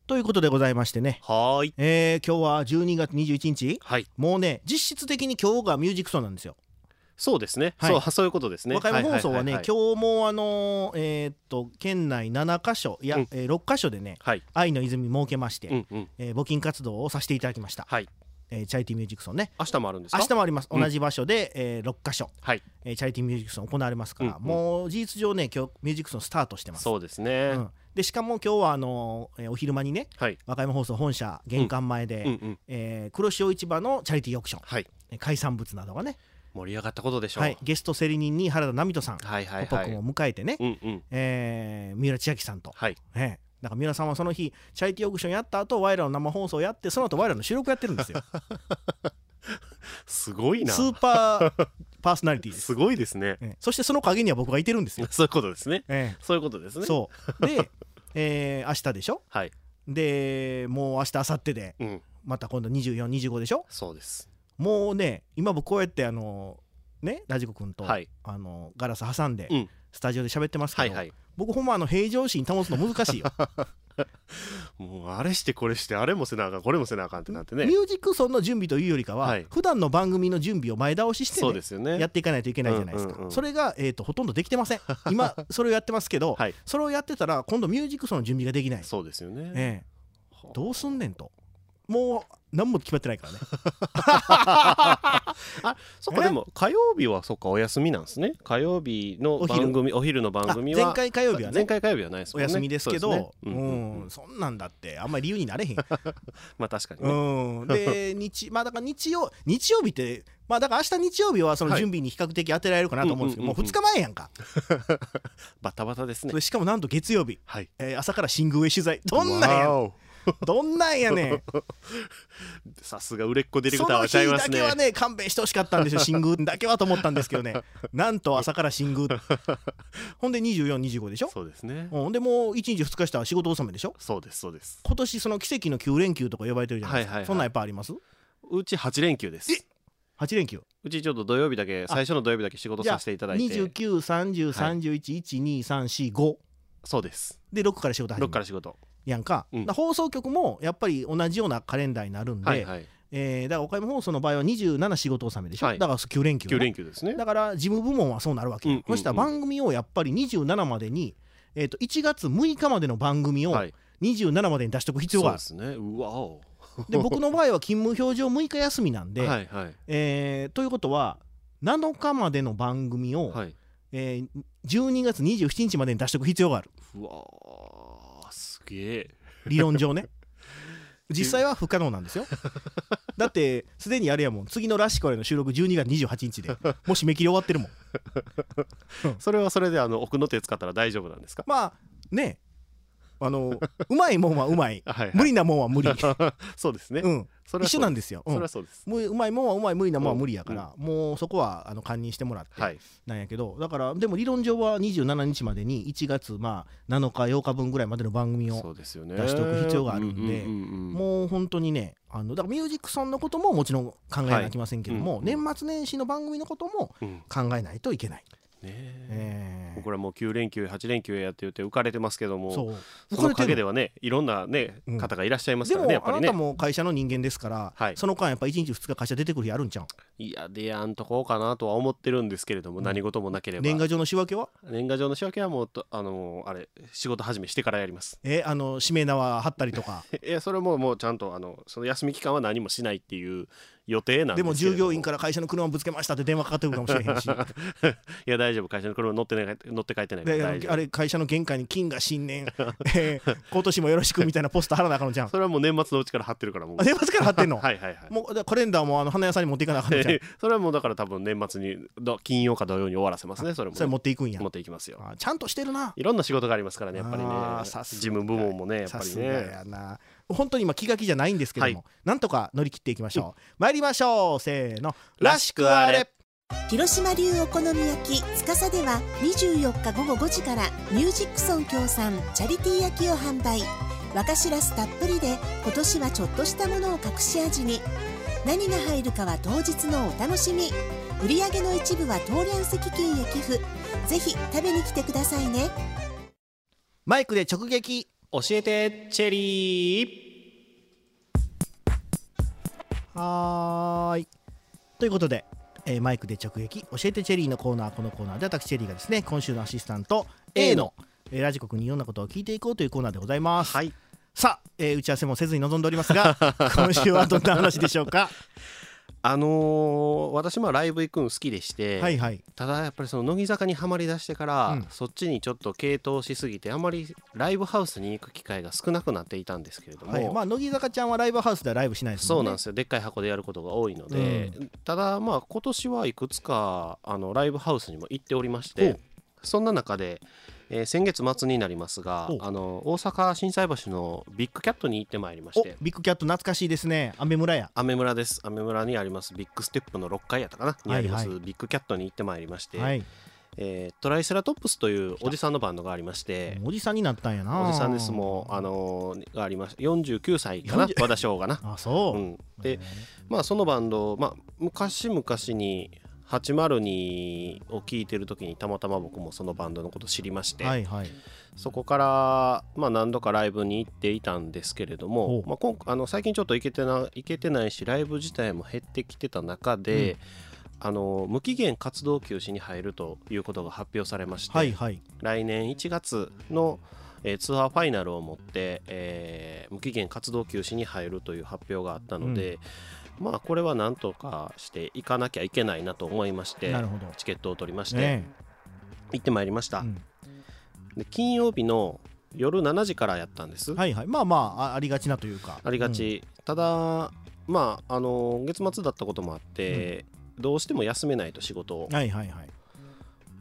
ということでございましてね、 はーい、 今日は12月21日、 はい、 もうね実質的に今日がミュージックソンなんですよ。 そうですね、 はいそういうことですね。 和歌山放送はね、 はい今日も県内7カ所いや、6カ所でね、 はい、 愛の泉設けまして、 うんうん、 募金活動をさせていただきました。 はい、 チャリティーミュージックソンね、 明日もあるんですか？ 明日もあります。同じ場所で、6カ所、 はい、 チャリティーミュージックソン行われますから、 うんうんもう事実上ね今日ミュージックソンスタートしてます。 そうですね、 でしかも今日はお昼間にね、 はい、 和歌山放送本社玄関前で、 うんうん、 黒潮市場のチャリティーオークション、 はい、 海産物などがね、 盛り上がったことでしょう。 はい、ゲスト競り人に原田奈美人さん、 はいはいはい、 ポポ君を迎えてね、 うんうん、 三浦千秋さんと、 はい、 だから三浦さんはその日チャリティーオークションやった後ワイラの生放送やって、その後ワイラの収録やってるんですよ。 すごいな、 スーパーパーソナリティです。 すごいですね、 そしてその陰には僕がいてるんですよ。 そういうことですね、そういうことですね。 そうで、明日でしょ。 はい、 でもう明日明後日で、 うん、 また今度24、25でしょ。 そうです。 もうね今僕こうやってラジコ君と、 はい、 ガラス挟んで、 うん、 スタジオで喋ってますけど、 はいはい、 僕ほんま平常心保つの難しいよ。 もうあれしてこれしてあれもせなあかんこれもせなあかんってなってね。 ミュージックソンの準備というよりかは、 はい、 普段の番組の準備を前倒しして、 そうですよね、 やっていかないといけないじゃないですか、それが、ほとんどできてません。今それをやってますけど、 はい、 それをやってたら今度ミュージックソンの準備ができない。 そうですよね、 どうすんねんと、もう何も決まってないからね。 あ、そっか、でも火曜日はそっかお休みなんですね。火曜日の番組、お昼の番組は前回火曜日はね、 前回火曜日はないですもんね、 お休みですけど、 そんなんだってあんまり理由になれへん。 まあ確かにね、 でだから日曜日ってだから明日日曜日はその準備に比較的当てられるかなと思うんですけど、もう2日前やんか。 バタバタですね。 しかもなんと月曜日、 はい、 朝から新宮へ取材。どんなんやねん。 さすが売れっ子ディレクターはちゃいますね。 その日だけはね勘弁してほしかったんですよ。新宮だけはと思ったんですけどね。なんと朝から新宮。ほんで24、25でしょ。 そうですね、 でもう1日2日したら仕事納めでしょ。 そうですそうです。 今年その奇跡の9連休とか呼ばれてるじゃないですか、そんなんやっぱあります？ うち8連休です。 8連休。 うちちょっと土曜日だけ、最初の土曜日だけ仕事させていただいて、 29、30、31、1、2、3、4、5。 そうですで6から仕事始める。 6から仕事やんか、放送局もやっぱり同じようなカレンダーになるんで、だから岡山放送の場合は27仕事納めでしょ、だから9連休、 9連休ですね。 だから事務部門はそうなるわけ、そしたら番組をやっぱり27までに、1月6日までの番組を27までに出しておく必要がある。 そうですね。うわお。 で僕の場合は勤務表上6日休みなんで、ということは7日までの番組を、12月27日までに出しておく必要がある。 うわすげえ。 理論上ね。実際は不可能なんですよ。だってすでにあれやもん、次のラシコレの収録12月28日でもう締め切り終わってるもん。 それはそれで奥の手使ったら大丈夫なんですか？ まあね、うまいもんはうまい、無理なもんは無理。 そうですね、 一緒なんですよ。 それはそうです。 うまいもんはうまい、無理なもんは無理やから、もうそこは堪忍してもらってなんやけど、だからでも理論上は27日までに1月7日8日分ぐらいまでの番組を出しておく必要があるんで、もう本当にね、だからミュージックソンのことももちろん考えなきゃいけませんけども、年末年始の番組のことも考えないといけない。 僕らもう9連休8連休やって言って浮かれてますけども、その陰ではねいろんなね方がいらっしゃいますからね。やっぱりね、 でもあなたも会社の人間ですから、その間やっぱ1日2日会社出てくる日あるんちゃう？ いや出やんとこうかなとは思ってるんですけれども、何事もなければ。 年賀状の仕分けは？ 年賀状の仕分けはもうあれ仕事始めしてからやります。 しめ縄貼ったりとか。 それもうちゃんとその休み期間は何もしないっていう予定なんですけど。 でも従業員から会社の車ぶつけましたって電話かかってくるかもしれへんし。 いや大丈夫、会社の車乗って帰ってないから大丈夫。 あれ会社の玄関に金が新年、今年もよろしくみたいなポスター貼らなあかんのじゃん。 それはもう年末のうちから貼ってるから。もう年末から貼ってんの？ はいもうカレンダーも花屋さんに持っていかなあかんのじゃん。 それはもうだから多分年末に金曜か土曜に終わらせますね。それ持っていくんや。 持っていきますよ。 ちゃんとしてるな。 いろんな仕事がありますからね、やっぱりね。事務部門もね、やっぱりね。 本当に今気が気じゃないんですけども、なんとか乗り切っていきましょう。参りましょう、せーの、らしくあれ。 広島流お好み焼き司では24日午後5時からミュージックソン協賛チャリティー焼きを販売。若しらすたっぷりで今年はちょっとしたものを隠し味に。何が入るかは当日のお楽しみ。売上の一部は当リャンス基金へ寄付。ぜひ食べに来てくださいね。 マイクで直撃。 教えてチェリー。 はい、ということで、マイクで直撃教えてチェリーのコーナー。このコーナーで私チェリーがですね、今週のアシスタント A の、ラジコ君にいろんなことを聞いていこうというコーナーでございます。 はい、 さあ、打ち合わせもせずに臨んでおりますが今週はどんな話でしょうか。 私ライブ行くの好きでして、 はいはい、 ただやっぱりその乃木坂にはまりだしてから、そっちにちょっと傾倒しすぎてあまりライブハウスに行く機会が少なくなっていたんですけれども、 はい、まあ乃木坂ちゃんはライブハウスではライブしないですもんね。 そうなんですよ、でっかい箱でやることが多いので、ただまあ今年はいくつかライブハウスにも行っておりまして、そんな中で先月末になりますが、大阪心斎橋のビッグキャットに行ってまいりまして。 ビッグキャット懐かしいですね。アメ村や。 アメ村です。アメ村にありますビッグステップの6階やったかなにあります、ビッグキャットに行ってまいりまして、はい、トライセラトップスというおじさんのバンドがありまして。 おじさんになったんやな。 おじさんです。もうがありまして49歳かな和田翔がな。 あ、そう、 でまあそのバンド、昔々に802を聴いてる時にたまたま僕もそのバンドのことを知りまして、はいはい、そこから、何度かライブに行っていたんですけれども、最近ちょっと行けてないしライブ自体も減ってきてた中で、無期限活動休止に入るということが発表されまして、はいはい、来年1月のツアーファイナルをもって、無期限活動休止に入るという発表があったので、これはなんとかして行かなきゃいけないなと思いまして、チケットを取りまして、行ってまいりました。で金曜日の夜7時からやったんです。 はいはい、ありがちなというか、 ありがち、ただ月末だったこともあって、どうしても休めないと仕事を、はいはいはい、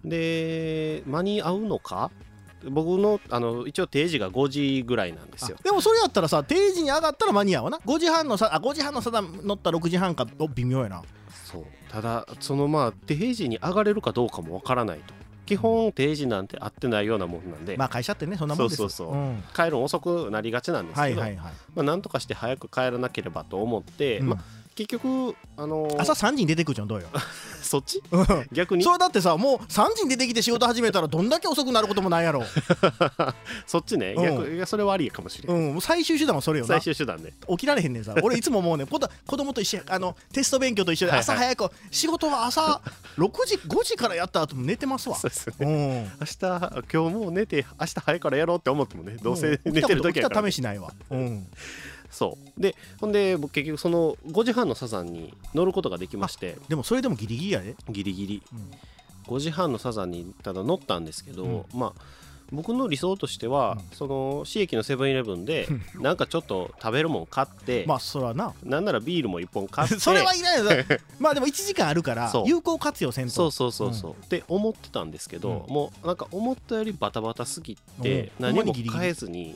で間に合うのか、僕の一応定時が5時ぐらいなんですよ。 でもそれやったらさ、定時に上がったら間に合うわな。5時半の差だ乗ったら6時半か微妙やな。 そう、ただその定時に上がれるかどうかもわからないと。基本定時なんて合ってないようなもんなんで、 会社ってねそんなもんですよ。 そう、帰るの遅くなりがちなんですけど、なんとかして早く帰らなければと思って、結局朝3時に出てくるじゃん。どうよそっち逆にそれだってさ、もう3時に出てきて仕事始めたらどんだけ遅くなることもないやろそっちね、逆それはありかもしれない、 もう最終手段はそれよな。 最終手段ね。 起きられへんねんさ俺いつももうね子供と一緒テスト勉強と一緒で朝早く、仕事は朝6時5時からやった後も寝てますわ。 そうですね、今日もう寝て明日早いからやろうって思ってもね、どうせ寝てる時やから、 起きた試しないわ。 そうで、ほんで僕結局その5時半のサザンに乗ることができまして。 でもそれでもギリギリやで。 ギリギリ、5時半のサザンにただ乗ったんですけど、僕の理想としては、その市駅のセブンイレブンでなんかちょっと食べるもん買ってそらな、 なんならビールも1本買ってそれはいないよでも1時間あるから有効活用せんと。 そうって思ってたんですけど、もうなんか思ったよりバタバタすぎて何も買えずに、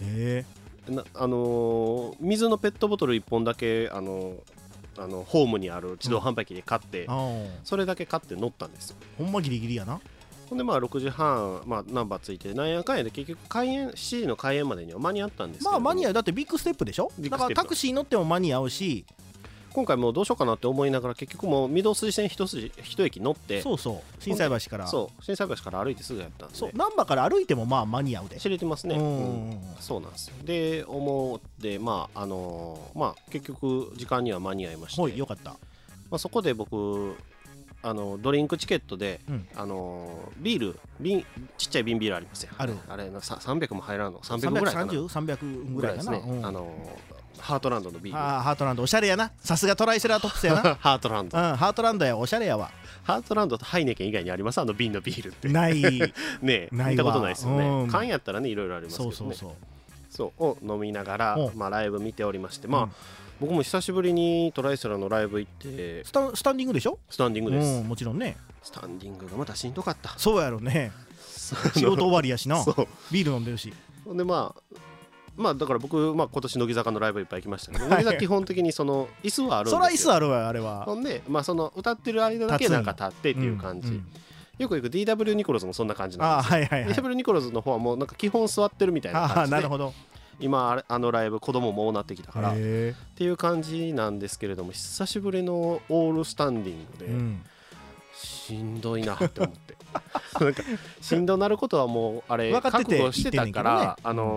水のペットボトル1本だけホームにある自動販売機で買って、それだけ買って乗ったんですよ。 ほんまギリギリやな。 ほんで6時半、ナンバーついてなんやかんやで結局7時の開演までには間に合ったんですけど、 間に合う。だってビッグステップでしょ。だからタクシー乗っても間に合うし、 今回もうどうしようかなって思いながら結局もう御堂筋線一駅乗って、 心斎橋から心斎橋から歩いてすぐやったんで、 難波から歩いても間に合うで。 知れてますね。そうなんですよ。で思って結局時間には間に合いまして、 よかった。 そこで僕ドリンクチケットで、ビールちっちゃい瓶ビールありますよ。あれ300も入らんの、300ぐらいかな。 300ぐらいですね。 ハートランドのビール。 ハートランドおしゃれやな。さすがトライセラトップスやなハートランド、 ハートランドや、おしゃれやわ。 ハートランドとハイネケン以外にあります？瓶のビールってないね、見たことないですよね。缶やったらねいろいろありますけどね。そうを飲みながらライブ見ておりまして、僕も久しぶりにトライセラのライブ行って。 スタンディングでしょ？ スタンディングです。 もちろんね。 スタンディングがまたしんどかった。 そうやろね仕事終わりやしなビール飲んでるし。 ほんでだから僕、今年乃木坂のライブいっぱい行きましたけど、乃木坂基本的にその椅子はあるんですよ。 そら椅子あるわあれは。 ほんで、その歌ってる間だけなんか立ってっていう感じ。よく行く DW ニコロズもそんな感じなんですよ。DW ニコロズの方はもうなんか基本座ってるみたいな感じで。 なるほど。 今ライブ子供も多なってきたからっていう感じなんですけれども、久しぶりのオールスタンディングで、しんどいなって思ってなんかしんどなることはもうあれ覚悟してたから、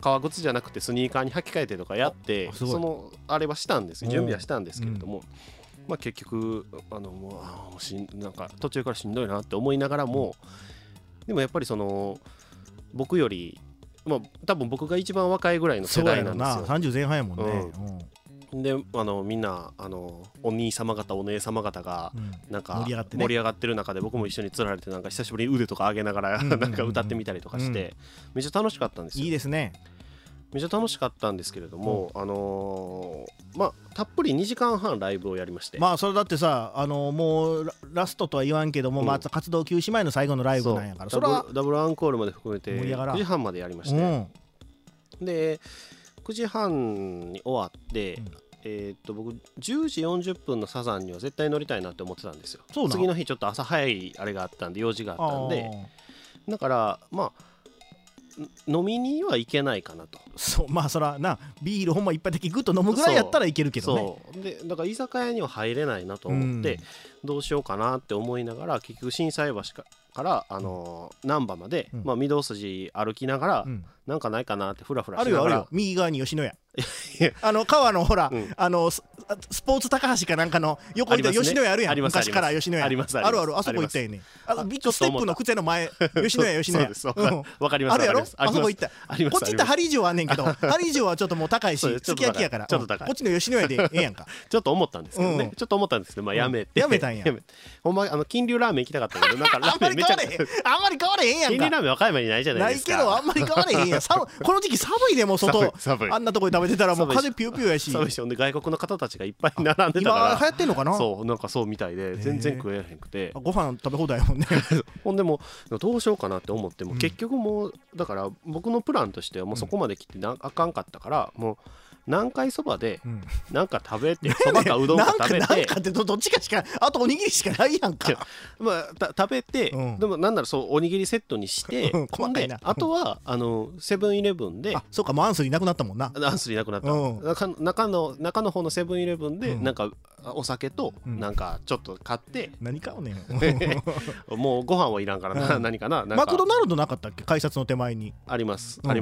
革靴じゃなくてスニーカーに履き替えてとかやってそのあれはしたんですよ、準備はしたんですけれども、まあ、結局もうなんか途中からしんどいなって思いながらも、でもやっぱりその僕より、まあ、多分僕が一番若いぐらいの世代なんですよ。 そうやろな、30前半やもんね、 でみんなお兄様方お姉様方がなんか盛り上がってる中で僕も一緒につられてなんか久しぶりに腕とか上げながらなんか歌ってみたりとかしてめっちゃ楽しかったんですよ。 いいですね。 めっちゃ楽しかったんですけれども、まあたっぷり2時間半ライブをやりまして、 まあそれだってさもうラストとは言わんけども、まあ活動休止前の最後のライブなんやから、それはダブルアンコールまで含めて9時半までやりまして、で9時半に終わって、僕10時40分のサザンには絶対乗りたいなって思ってたんですよ。次の日ちょっと朝早いあれがあったんで用事があったんで、だからまあ飲みには行けないかなと。 そう、まあそらなビールほんま一杯だけグッと飲むぐらいやったらいけるけどね。 そうでだから居酒屋には入れないなと思って、どうしようかなって思いながら結局心斎橋から難波まで、まあ、御堂筋歩きながら、なんかないかなってフラフラしながら。 あるよ右側に吉野家川のほら、スポーツ高橋かなんかの横に吉野家あるやん、昔から吉野家あるあそこ行ったよね。ビッグステップの靴の前吉野家わかります。 あるやろ、あそこ行った。こっち行ったらハリー城あんねんけどハリー城はちょっともう高いしすき焼きやからこっちの吉野家でええやんか。 ちょっと思ったんですけどね、ちょっと思ったんですけど、まあやめたんや。 ほんま金龍ラーメン行きたかったけどなんかラーメンめちゃあんまり変われへんやんか。 金龍ラーメン和歌山にないじゃないですか。 ないけどあんまり変われへんやんこの時期寒いでも外あんなとこで食べてたらもう風ピューピューやし。 寒いし、ほんで外国の方たちがいっぱい並んでたから今流行ってんのかな。 そうなんかそうみたいで全然食えへんくて、 ご飯食べ放題やもんねほんでもどうしようかなって思っても、結局もうだから僕のプランとしてはもうそこまで来てあかんかったから、もう南海そばでなんか食べて、そばかうどんか食べて、 なんかってどっちかしか、あとおにぎりしかないやんかまあ食べて、でもなんならそうおにぎりセットにして細かいな。 あとはセブンイレブンで、 そうか、もうアンスリーなくなったもんな。 アンスリーなくなった、中の方のセブンイレブンでなんかお酒となんかちょっと買って、 何買うねんもうご飯はいらんからな、何かな。 マクドナルドなかったっけ、改札の手前に。 ありますよあり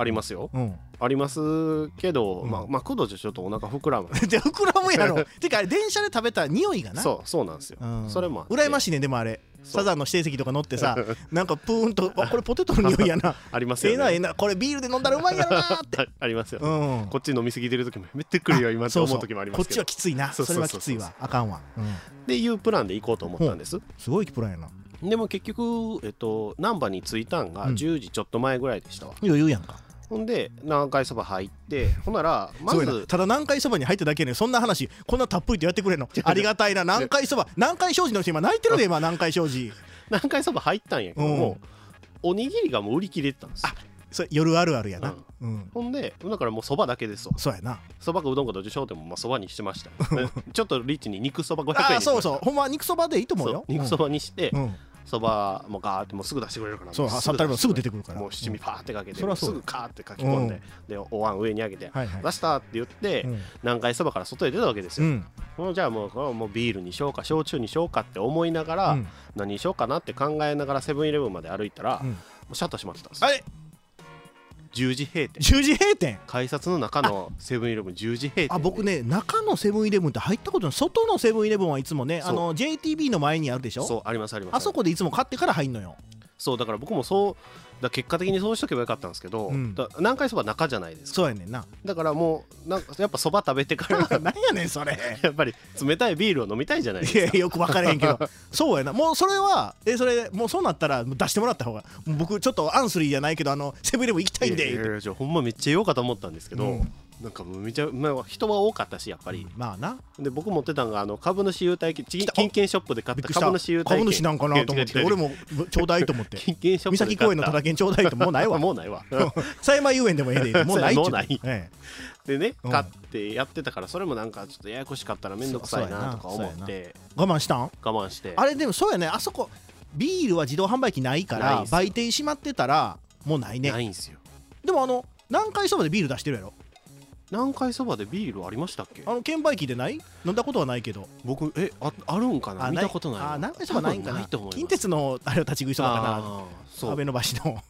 ますけど、マクドじゃちょっとお腹膨らむで膨らむやろてかあれ電車で食べた匂いがな。 そうなんですよ、それも羨ましいね。でもあれサザンの指定席とか乗ってさなんかプーンとこれポテトの匂いやなありますよね。 ええなこれビールで飲んだらうまいやろなってありますよ、こっち飲みすぎてる時もめってくるよ今って思う時もありますけど、 こっちはきついな。それはきついわ、あかんわっていうプランで行こうと思ったんです。 すごいプランやな。 でも結局難波に着いたんが10時ちょっと前ぐらいでしたわ。 余裕やんか。 ほんで南海そば入って、ほんならまずただ南海そばに入っただけでそんな話こんなたっぷりとやってくれんのありがたいな。南海そば南海商事の人今泣いてるで今南海商事南海そば入ったんやけども、おにぎりがもう売り切れてたんですよ。 それ夜あるあるやな。 ほんでだからもうそばだけですわ。 そうやな。 そばかうどんかどっちしようでもそばにしてましたちょっとリッチに肉そば500円にしました。 そうほんま肉そばでいいと思うよ。 肉そばにしてそばもガーってもうすぐ出してくれるから、 そうさったらすぐ出てくるから、 もう七味パーってかけてすぐカーって書き込んで、でお椀上に上げて出したって言って南海そばから外へ出たわけですよ。じゃあもうビールにしようか焼酎にしようかって思いながら、何にしようかなって考えながらセブンイレブンまで歩いたら、シャッター閉まってたんです。10時閉店。 10時閉店。 改札の中のセブンイレブン10時閉店。 僕ね中のセブンイレブンって入ったことない。外のセブンイレブンはいつもねJTB の前にあるでしょ。 そうありますあそこでいつも買ってから入んのよ。 そうだから僕も結果的にそうしとけばよかったんですけど、南海そば中じゃないですか。 そうやねんな。 だからもうなんかやっぱそば食べてからなんやねんそれやっぱり冷たいビールを飲みたいじゃないですか。 よく分からへんけどそうやな。もうそれはそれもうそうなったら出してもらった方が、僕ちょっとアンスリーじゃないけどセブンイレブン行きたいんで。 ほんまめっちゃ良かと思ったんですけど、なんかめちゃ人は多かったしやっぱり。 まあな。で僕持ってたのが株主優待券、金券ショップで買った株主優待券。 株主なんかなと思って俺もちょうだいと思って金券ショップで買った三崎公園のただ券ちょうだいともうないわもうないわ狭山遊園でもええでもうないっちゅう。 でね買ってやってたから、それもなんかちょっとややこしかったらめんどくさいなとか思って我慢したん。 我慢して。 あれでもそうやね、あそこビールは自動販売機ないから売店閉まってたらもうないね。 ないんすよ。 でも南海そばでビール出してるやろ。 南海そばでビールありましたっけ。 券売機でない？飲んだことはないけど僕あるんかな、見たことない。 南海そばないんかな。近鉄のあれは立ち食いそばかな、安倍の橋の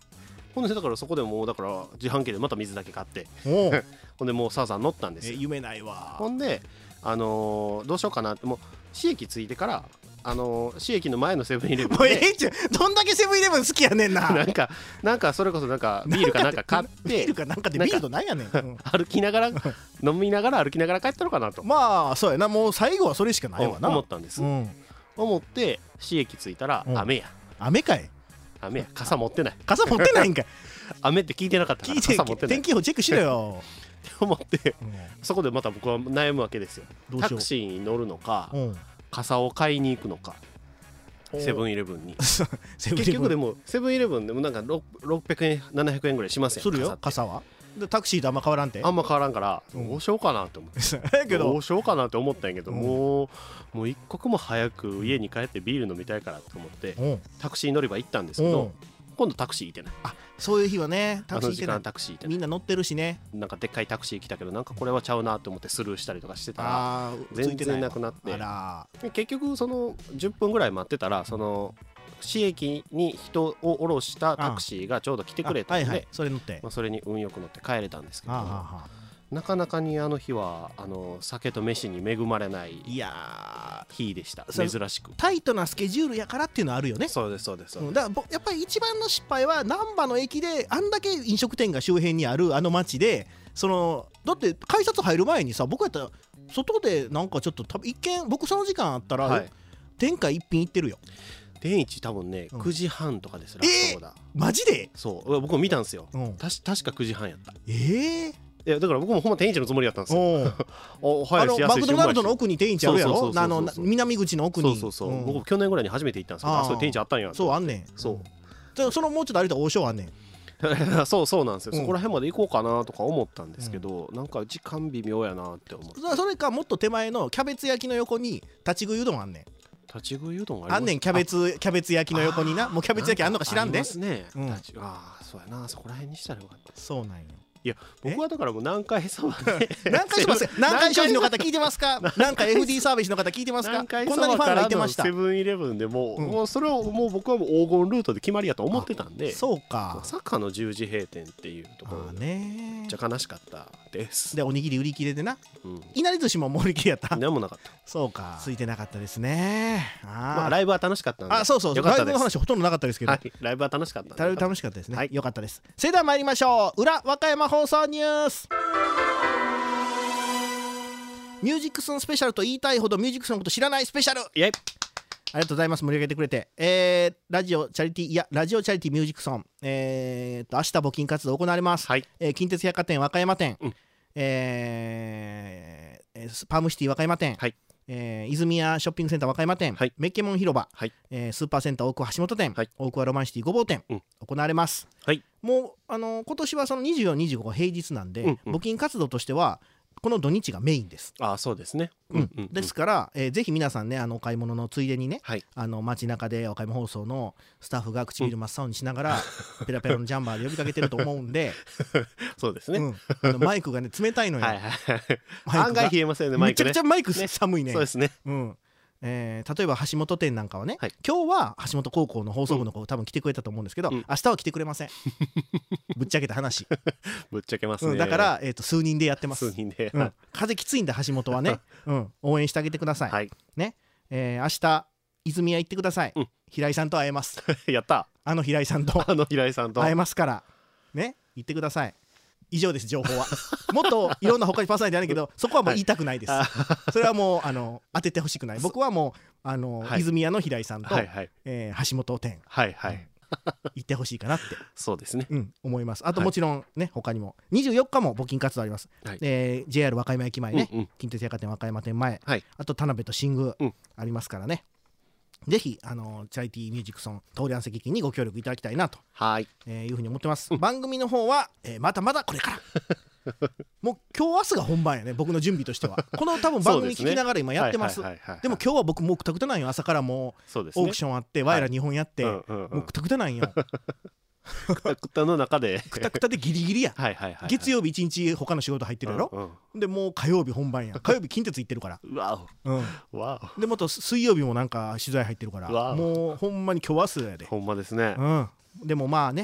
ほんでだからそこでもうだから自販機でまた水だけ買ってほんでもうさあさあ乗ったんですよ。 夢ないわ。 ほんでどうしようかなって、もう市駅着いてから市駅の前のセブンイレブンでもうどんだけセブンイレブン好きやねんななんかそれこそなんかビールかなんか買ってビールかなんかでビールとなんやねん、 歩きながら飲みながら歩きながら帰ったのかなと、 まあそうやな、もう最後はそれしかないわな、 思ったんです、思って市駅着いたら雨や。 雨かい。 雨や。傘持ってない。 傘持ってないんかい。 雨って聞いてなかったから傘持ってない。 天気予報チェックしろよ思ってそこでまた僕は悩むわけですよ。タクシーに乗るのか傘を買いに行くのか、セブンイレブンに結局でもセブンイレブンでもなんか600円700円ぐらいしますよ。 するよ傘は。でタクシーとあんま変わらんて。 あんま変わらんからどうしようかなって思ってどうしようかなって思ったんやけど、もう一刻も早く家に帰ってビール飲みたいからと思ってタクシー乗り場行ったんですけど、今度タクシーいてない。 あ、そういう日はね、 タクシーいてない。タクシーいてない。 みんな乗ってるしね。 なんかでっかいタクシー来たけどなんかこれはちゃうなと思ってスルーしたりとかしてたら全然なくなって、結局その10分ぐらい待ってたらその市駅に人を降ろしたタクシーがちょうど来てくれたので、 それ乗って、 それに運よく乗って帰れたんですけど、なかなかにあの日は酒と飯に恵まれない日でした。珍しくタイトなスケジュールやからっていうのはあるよね。 そうですそうです。 だからやっぱり一番の失敗は難波の駅であんだけ飲食店が周辺にあるあの街で、だって改札入る前にさ、僕やったら外でなんかちょっと一見僕その時間あったら、天下一品行ってるよ。 天一多分ね9時半とかですら、そうだ。 マジで？ そう僕も見たんですよ。確か9時半やった。いやだから僕もほんま天一のつもりやったんですよ。 マクドナルドの奥に天一あるやろ、南口の奥に。 そう僕去年ぐらいに初めて行ったんですけど、そう天一あったんや。 そうあんねん。そのもうちょっと歩いたら王将あんねん。 そうなんですよ。そこら辺まで行こうかなとか思ったんですけど、なんか時間微妙やなって思って。 それかもっと手前のキャベツ焼きの横に立ち食いうどんあんねん。 立ち食いうどんあんねん。キャベツ焼きの横にな。もうキャベツ焼きあんのか知らんで。 ありますね。そうやな。そこら辺にしたらよかった。 そうなんよ。 いや僕はだからもう南海そばで南海商事の方聞いてますか？南海 FD サービスの方聞いてますか？こんなにファンがいてました。 セブンイレブンでもうそれをもう僕はもう黄金ルートで決まりやと思ってたんで、 そうか。 まさかの10時閉店っていうところでめっちゃ悲しかったです。 でおにぎり売り切れでな、いなり寿司も売り切れやった。 何もなかった。 そうか、ついてなかったですね。 まあライブは楽しかったんで。 そうライブの話ほとんどなかったですけど、 ライブは楽しかった。 楽しかったですね。よかったです。それでは参りましょう。裏和歌山放送ニュース。ミュージックソンスペシャルと言いたいほどミュージックソンのこと知らないスペシャル。ありがとうございます。盛り上げてくれて、ラジオチャリティーミュージックソン、明日募金活動行われます。近鉄百貨店和歌山店、パームシティ和歌山店、泉谷ショッピングセンター和歌山店、メッケモン広場、スーパーセンター大桑橋本店、大桑ロマンシティ5号店、行われます。もう今年はその24、25が平日なんで、募金活動としてはこの土日がメインです。 そうですね。 ですから、ぜひ皆さんね、お買い物のついでにね、街中でお買い物放送のスタッフが唇真っ青にしながらペラペラのジャンバーで呼びかけてると思うんでそうですね。 マイクがね冷たいのよ。 案外冷えませんね、マイクね。 めちゃくちゃマイク寒いね。 そうですね。 例えば橋本店なんかはね、今日は橋本高校の放送部の子多分来てくれたと思うんですけど、明日は来てくれません。ぶっちゃけた話。 ぶっちゃけますね。 だから数人でやってます。 数人で。 風きついんだ橋本はね。応援してあげてください。ね。明日泉谷行ってください。平井さんと会えます。 やった。 平井さんと会えますからね。行ってください。以上です。情報はもっといろんな他にパーソナリティあるけど、そこはもう言いたくないです。それはもう当ててほしくない。僕はもう泉谷の平井さんと橋本店行ってほしいかなってそうですね、 思います。あともちろんね、他にも24日も募金活動あります。JR 和歌山駅前ね、近鉄百貨店和歌山店前、あと田辺と新宮ありますからね。ぜひチャリティーミュージックソン通り案石金にご協力いただきたいなというふうに思ってます。番組の方はまだまだこれからもう今日明日が本番やね、僕の準備としては。この多分番組聞きながら今やってます。でも今日は僕もうくたくたなんよ。朝からもうオークションあってワイら2本やってもうくたくたなんよ。 くたくたの中でくたくたでギリギリや。月曜日1日他の仕事入ってるやろ。でもう火曜日本番や。火曜日近鉄行ってるから。でもと水曜日もなんか取材入ってるから、もうほんまに今日明日やで。 ほんまですね。 でもまあね、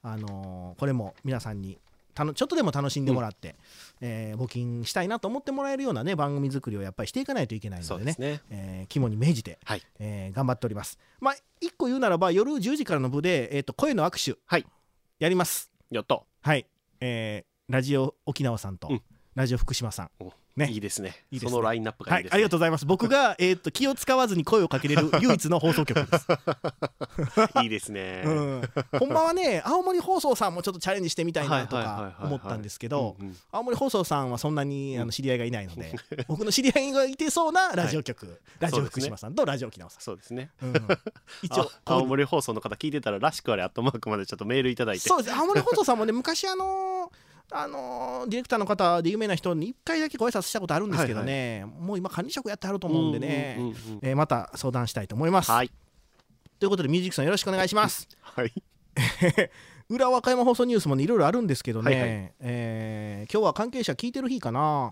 これも皆さんにちょっとでも楽しんでもらって、募金したいなと思ってもらえるようなね番組作りをやっぱりしていかないといけないのでね、肝に銘じて、頑張っております。まあ一個言うならば夜10時からの部で、声の握手、やります。 やった。 はい、ラジオ沖縄さんと、ラジオ福島さん、ね、 いいですね。そのラインナップがいいですね。 ありがとうございます。僕が、気を使わずに声をかけれる唯一の放送局です。 いいですね。 ほんまはね青森放送さんもちょっとチャレンジしてみたいなとか思ったんですけど、青森放送さんはそんなに知り合いがいないので、僕の知り合いがいてそうなラジオ局、ラジオ福島さんとラジオ沖縄さん。 そうですね。 一応青森放送の方聞いてたららしくあれ@までちょっとメールいただいて。 そうです。青森放送さんもね昔ディレクターの方で有名な人に1回だけご挨拶したことあるんですけどね、もう今管理職やってはると思うんでね、また相談したいと思います。ということでミュージックさんよろしくお願いします。裏和歌山放送ニュースもねいろいろあるんですけどね、今日は関係者聞いてる日かな。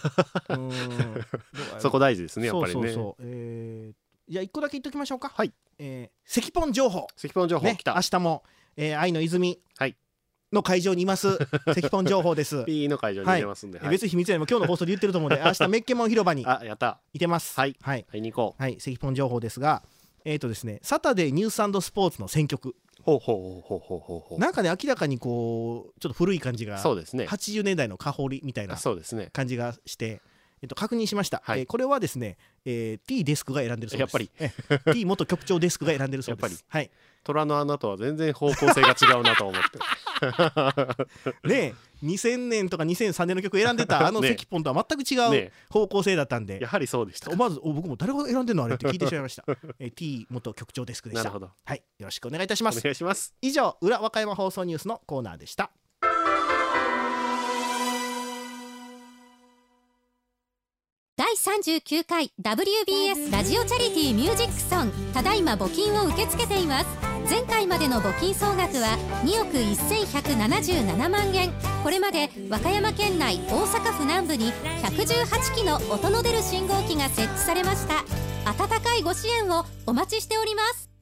そこ大事ですねやっぱりね。 じゃあ1個だけ言っときましょうか。関ポン情報来た。明日も愛の泉の会場にいます関ポン情報です。 P の会場にいますんで、 別に秘密やも今日の放送で言ってると思うので明日メッケモン広場にいてます。 会いに行こう。関ポン情報ですが、ですねサタデーニュース&スポーツの選曲、なんかね明らかにこうちょっと古い感じが、80年代の香りみたいな感じがして、確認しました。これはですね、T デスクが選んでるそうです。 やっぱり T 元局長デスクが選んでるそうです。 虎の穴とは全然方向性が違うなと思ってねえ2000年とか2003年の曲選んでた関ポンとは全く違う方向性だったんで、 やはりそうでした。 まず僕も誰が選んでんのあれって聞いてしまいました。T 元局長デスクでした。 なるほど。 はい、よろしくお願いいたします。 お願いします。 以上裏和歌山放送ニュースのコーナーでした。 第39回 WBS ラジオチャリティーミュージックソン、ただいま募金を受け付けています。前回までの募金総額は2億1177万円。これまで和歌山県内大阪府南部に118基の音の出る信号機が設置されました。温かいご支援をお待ちしております。